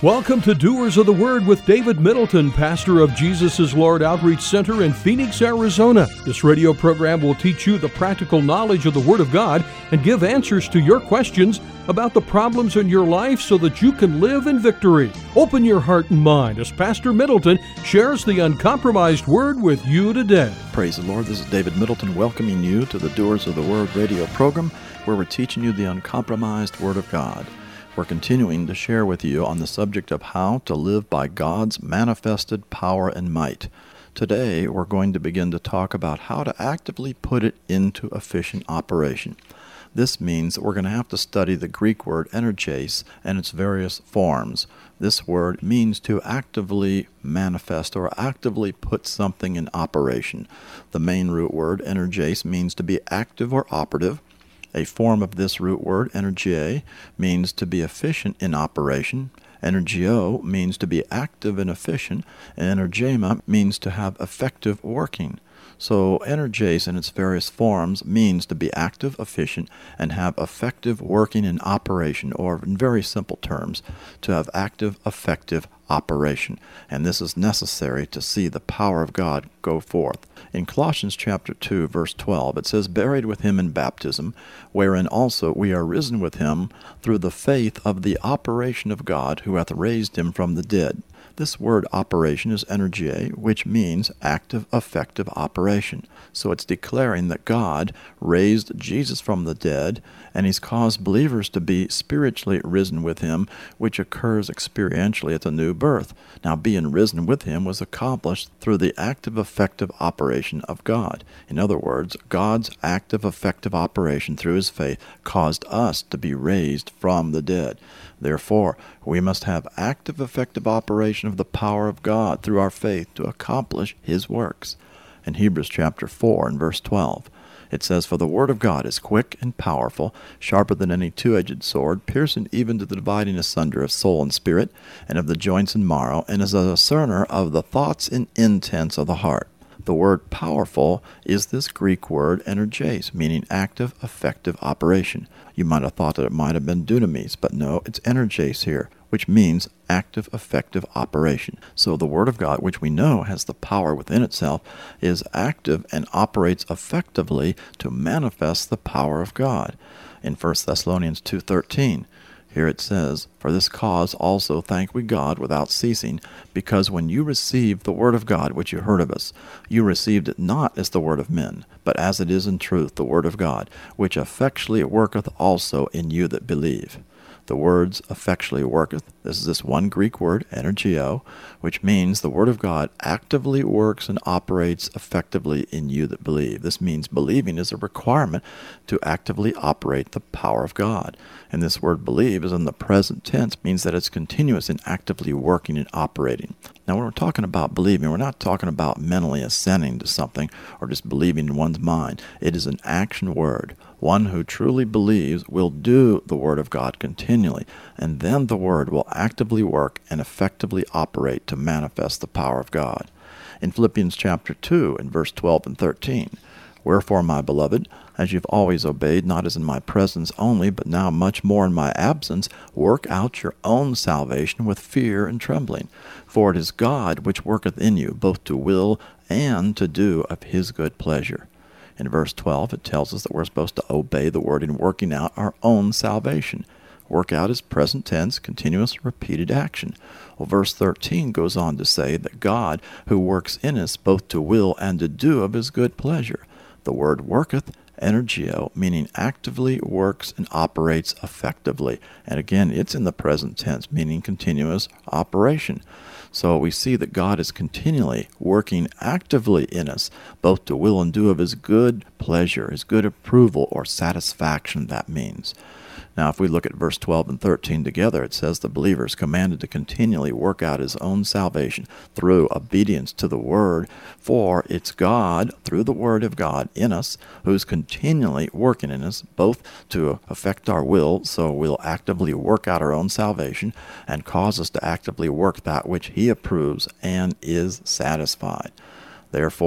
Welcome to Doers of the Word with David Middleton, pastor of Jesus is Lord Outreach Center in Phoenix, Arizona. This radio program will teach you the practical knowledge of the Word of God and give answers to your questions about the problems in your life so that you can live in victory. Open your heart and mind as Pastor Middleton shares the uncompromised Word with you today. Praise the Lord. This is David Middleton welcoming you to the Doers of the Word radio program, where we're teaching you the uncompromised Word of God. We're continuing to share with you on the subject of how to live by God's manifested power and might. Today, we're going to begin to talk about how to actively put it into efficient operation. This means that we're going to have to study the Greek word energeis and its various forms. This word means to actively manifest or actively put something in operation. The main root word, energeis, means to be active or operative. A form of this root word, energie, means to be efficient in operation. Energio means to be active and efficient, and energema means to have effective working. So energeis in its various forms means to be active, efficient, and have effective working in operation, or in very simple terms, to have active, effective operation. And this is necessary to see the power of God go forth. In Colossians chapter 2, verse 12, it says, "Buried with him in baptism, wherein also we are risen with him through the faith of the operation of God, who hath raised him from the dead." This word operation is energie, which means active, effective operation. So it's declaring that God raised Jesus from the dead, and he's caused believers to be spiritually risen with him, which occurs experientially at the new birth. Now, being risen with him was accomplished through the active, effective operation of God. In other words, God's active, effective operation through his faith caused us to be raised from the dead. Therefore, we must have active, effective operation of the power of God through our faith to accomplish his works. In Hebrews chapter 4 and verse 12, it says, "For the word of God is quick and powerful, sharper than any two-edged sword, piercing even to the dividing asunder of soul and spirit, and of the joints and marrow, and is a discerner of the thoughts and intents of the heart." The word powerful is this Greek word energeis, meaning active, effective operation. You might have thought that it might have been dunamis, but no, it's energeis here, which means active, effective operation. So the Word of God, which we know has the power within itself, is active and operates effectively to manifest the power of God. In 1 Thessalonians 2:13, here it says, "For this cause also thank we God without ceasing, because when you received the word of God which you heard of us, you received it not as the word of men, but as it is in truth the word of God, which effectually worketh also in you that believe." The words effectually worketh, this is this one Greek word, energio, which means the word of God actively works and operates effectively in you that believe. This means believing is a requirement to actively operate the power of God. And this word believe is in the present tense, means that it's continuous in actively working and operating. Now, when we're talking about believing, we're not talking about mentally assenting to something or just believing in one's mind. It is an action word. One who truly believes will do the Word of God continually, and then the Word will actively work and effectively operate to manifest the power of God. In Philippians chapter 2, in verse 12 and 13, "Wherefore, my beloved, as you've always obeyed, not as in my presence only, but now much more in my absence, work out your own salvation with fear and trembling. For it is God which worketh in you, both to will and to do of his good pleasure." In verse 12, it tells us that we're supposed to obey the word in working out our own salvation. Work out is present tense, continuous, repeated action. Well, verse 13 goes on to say that God, who works in us both to will and to do of his good pleasure. The word worketh, energio, meaning actively works and operates effectively. And again, it's in the present tense, meaning continuous operation. So we see that God is continually working actively in us, both to will and do of his good pleasure, his good approval or satisfaction, that means. Now, if we look at verse 12 and 13 together, it says the believer is commanded to continually work out his own salvation through obedience to the Word, for it's God, through the Word of God in us, who's continually working in us, both to affect our will, so we'll actively work out our own salvation, and cause us to actively work that which he approves and is satisfied. Therefore,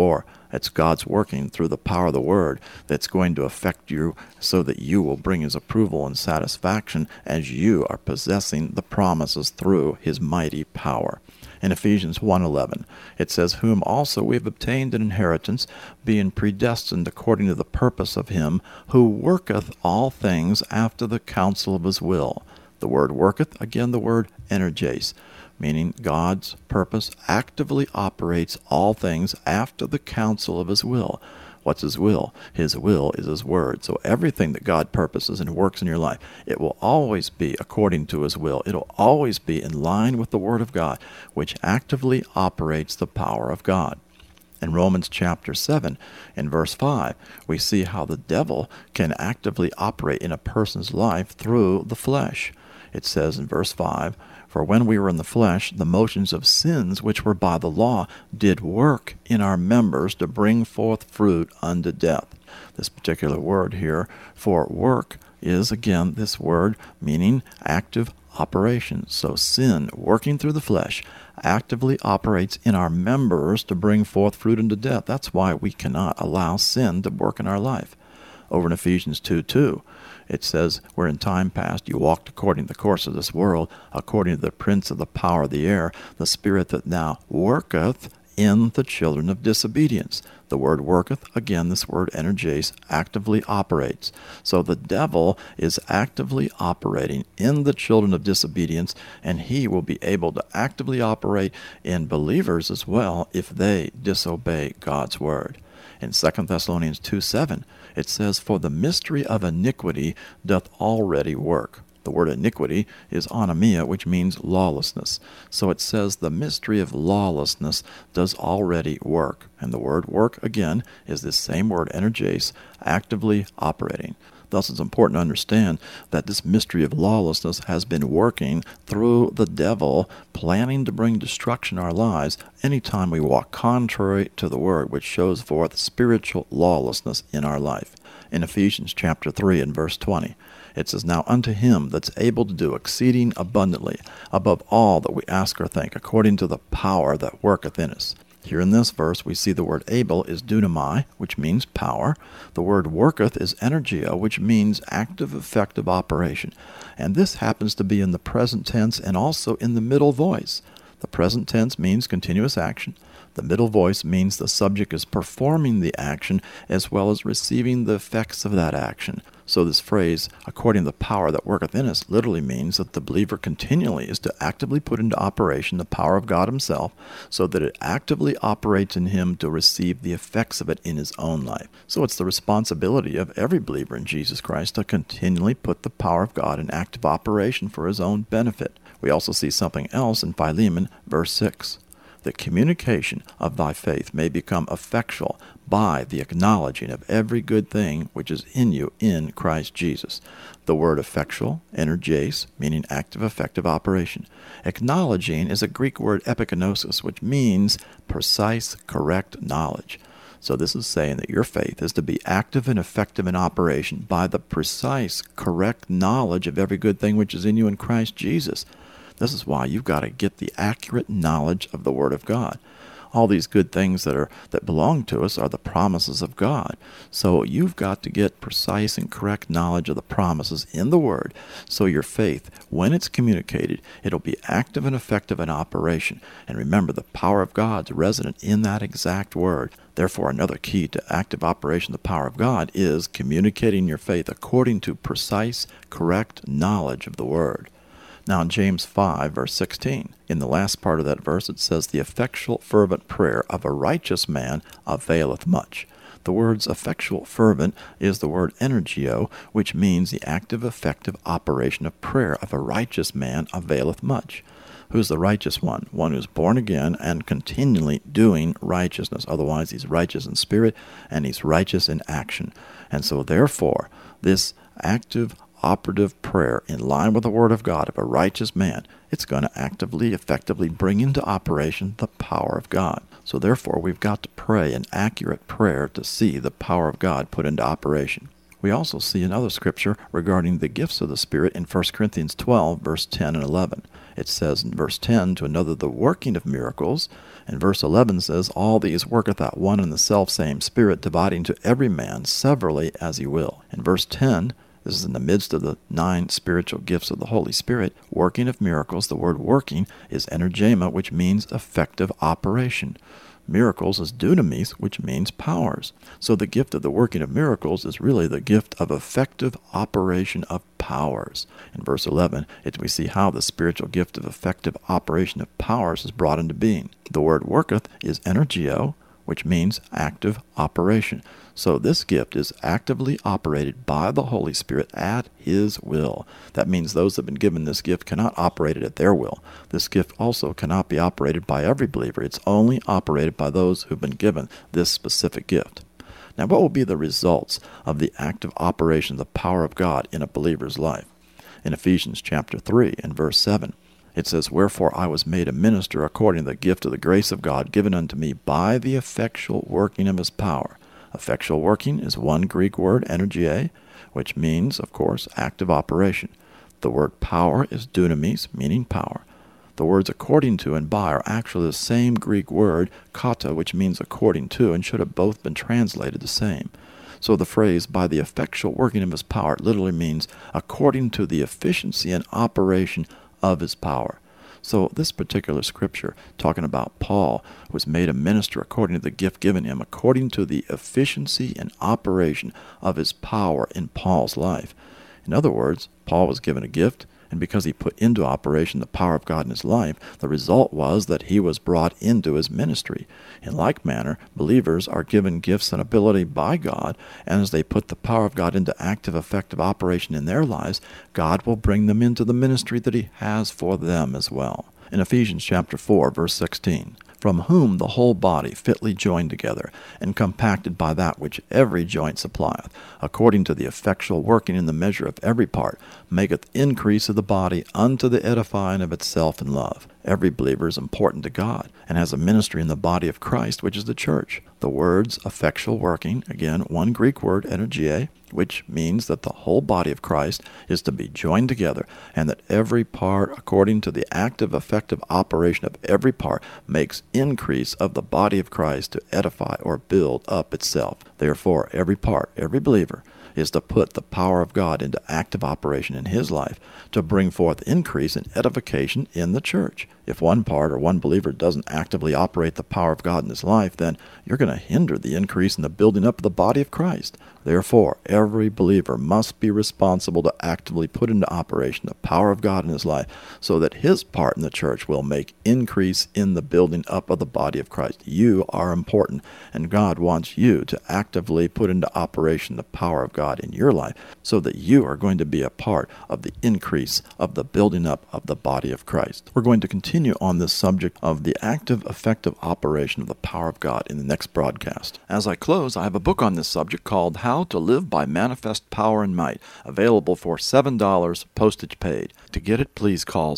It's God's working through the power of the Word that's going to affect you so that you will bring His approval and satisfaction as you are possessing the promises through His mighty power. In Ephesians 1:11, it says, "Whom also we have obtained an inheritance, being predestined according to the purpose of Him who worketh all things after the counsel of His will." The word worketh, again the word energes, meaning God's purpose actively operates all things after the counsel of His will. What's His will? His will is His word. So everything that God purposes and works in your life, it will always be according to His will. It'll always be in line with the Word of God, which actively operates the power of God. In Romans chapter 7, in verse 5, we see how the devil can actively operate in a person's life through the flesh. It says in verse 5, "For when we were in the flesh, the motions of sins which were by the law did work in our members to bring forth fruit unto death." This particular word here for work is, again, this word meaning active operation. So sin, working through the flesh, actively operates in our members to bring forth fruit unto death. That's why we cannot allow sin to work in our life. Over in Ephesians 2:2, it says, "Where in time past you walked according to the course of this world, according to the prince of the power of the air, the spirit that now worketh in the children of disobedience." The word worketh, again, this word energes, actively operates. So the devil is actively operating in the children of disobedience, and he will be able to actively operate in believers as well if they disobey God's word. In 2 Thessalonians 2:7, it says, "For the mystery of iniquity doth already work." The word iniquity is anomia, which means lawlessness. So it says the mystery of lawlessness does already work. And the word work, again, is this same word energes, actively operating. Thus it's important to understand that this mystery of lawlessness has been working through the devil, planning to bring destruction in our lives anytime we walk contrary to the word, which shows forth spiritual lawlessness in our life. In Ephesians chapter 3 and verse 20, it says, "Now unto Him that's able to do exceeding abundantly above all that we ask or think, according to the power that worketh in us." Here in this verse, we see the word able is dunamai, which means power. The word worketh is energia, which means active, effective operation. And this happens to be in the present tense and also in the middle voice. The present tense means continuous action. The middle voice means the subject is performing the action as well as receiving the effects of that action. So this phrase, according to the power that worketh in us, literally means that the believer continually is to actively put into operation the power of God Himself so that it actively operates in him to receive the effects of it in his own life. So it's the responsibility of every believer in Jesus Christ to continually put the power of God in active operation for his own benefit. We also see something else in Philemon, verse 6. The communication of thy faith may become effectual by the acknowledging of every good thing which is in you in Christ Jesus. The word effectual, energes, meaning active, effective operation. Acknowledging is a Greek word epignosis, which means precise, correct knowledge. So this is saying that your faith is to be active and effective in operation by the precise, correct knowledge of every good thing which is in you in Christ Jesus. This is why you've got to get the accurate knowledge of the Word of God. All these good things that belong to us are the promises of God. So you've got to get precise and correct knowledge of the promises in the Word. So your faith, when it's communicated, it'll be active and effective in operation. And remember, the power of God's resident in that exact Word. Therefore, another key to active operation of the power of God is communicating your faith according to precise, correct knowledge of the Word. Now in James 5, verse 16, in the last part of that verse, it says, the effectual fervent prayer of a righteous man availeth much. The words effectual fervent is the word energio, which means the active, effective operation of prayer of a righteous man availeth much. Who's the righteous one? One who's born again and continually doing righteousness. Otherwise, he's righteous in spirit and he's righteous in action. And so therefore, this active, operative prayer in line with the Word of God of a righteous man, it's going to actively, effectively bring into operation the power of God. So therefore, we've got to pray an accurate prayer to see the power of God put into operation. We also see another scripture regarding the gifts of the Spirit in 1 Corinthians 12, verse 10 and 11. It says in verse 10, to another the working of miracles. And verse 11 says, all these worketh out one and the selfsame Spirit, dividing to every man severally as he will. In verse 10, this is in the midst of the 9 spiritual gifts of the Holy Spirit, working of miracles. The word working is energema, which means effective operation. Miracles is dunamis, which means powers. So the gift of the working of miracles is really the gift of effective operation of powers. In verse 11, we see how the spiritual gift of effective operation of powers is brought into being. The word worketh is energio, which means active operation. So this gift is actively operated by the Holy Spirit at His will. That means those that have been given this gift cannot operate it at their will. This gift also cannot be operated by every believer. It's only operated by those who've been given this specific gift. Now, what will be the results of the active operation of the power of God in a believer's life? In Ephesians chapter 3 and verse 7, it says, wherefore I was made a minister according to the gift of the grace of God given unto me by the effectual working of His power. Effectual working is one Greek word, energia, which means, of course, active operation. The word power is dunamis, meaning power. The words according to and by are actually the same Greek word, kata, which means according to, and should have both been translated the same. So the phrase, by the effectual working of His power, literally means according to the efficiency and operation of His power. So this particular scripture, talking about Paul, was made a minister according to the gift given him, according to the efficiency and operation of his power in Paul's life. In other words, Paul was given a gift, and because he put into operation the power of God in his life, the result was that he was brought into his ministry. In like manner, believers are given gifts and ability by God, and as they put the power of God into active, effective operation in their lives, God will bring them into the ministry that He has for them as well. In Ephesians chapter 4, verse 16, from whom the whole body fitly joined together, and compacted by that which every joint supplieth, according to the effectual working in the measure of every part, maketh increase of the body unto the edifying of itself in love. Every believer is important to God, and has a ministry in the body of Christ, which is the church. The words effectual working, again, one Greek word, energia, which means that the whole body of Christ is to be joined together, and that every part, according to the active, effective operation of every part, makes increase of the body of Christ to edify or build up itself. Therefore, every part, every believer, is to put the power of God into active operation in his life to bring forth increase and edification in the church. If one part or one believer doesn't actively operate the power of God in his life, then you're going to hinder the increase in the building up of the body of Christ. Therefore, every believer must be responsible to actively put into operation the power of God in his life so that his part in the church will make increase in the building up of the body of Christ. You are important, and God wants you to actively put into operation the power of God in your life so that you are going to be a part of the increase of the building up of the body of Christ. We're going to continue on this subject of the active, effective operation of the power of God in the next broadcast. As I close, I have a book on this subject called How to Live by Manifest Power and Might, available for $7, postage paid. To get it, please call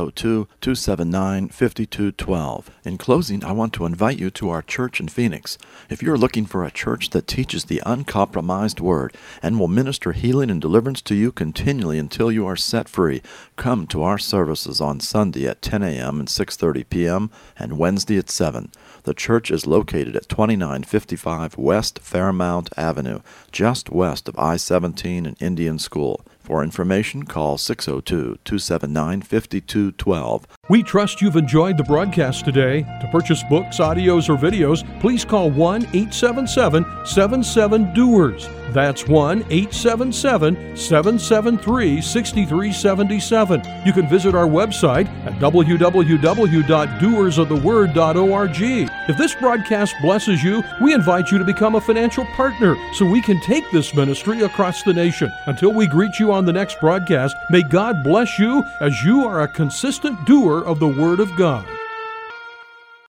602-279-5212. In closing, I want to invite you to our church in Phoenix. If you're looking for a church that teaches the uncompromised Word and will minister healing and deliverance to you continually until you are set free, come to our services on Sunday at 10 a.m. and 6:30 p.m. and Wednesday at 7. The church is located at 2955 West Fairmount Avenue, just west of I-17 and Indian School. For information, call 602-279-5212. We trust you've enjoyed the broadcast today. To purchase books, audios, or videos, please call 1-877-77-DOERS. That's 1-877-773-6377. You can visit our website at www.doersoftheword.org. If this broadcast blesses you, we invite you to become a financial partner so we can take this ministry across the nation. Until we greet you on the next broadcast, may God bless you as you are a consistent doer of the Word of God.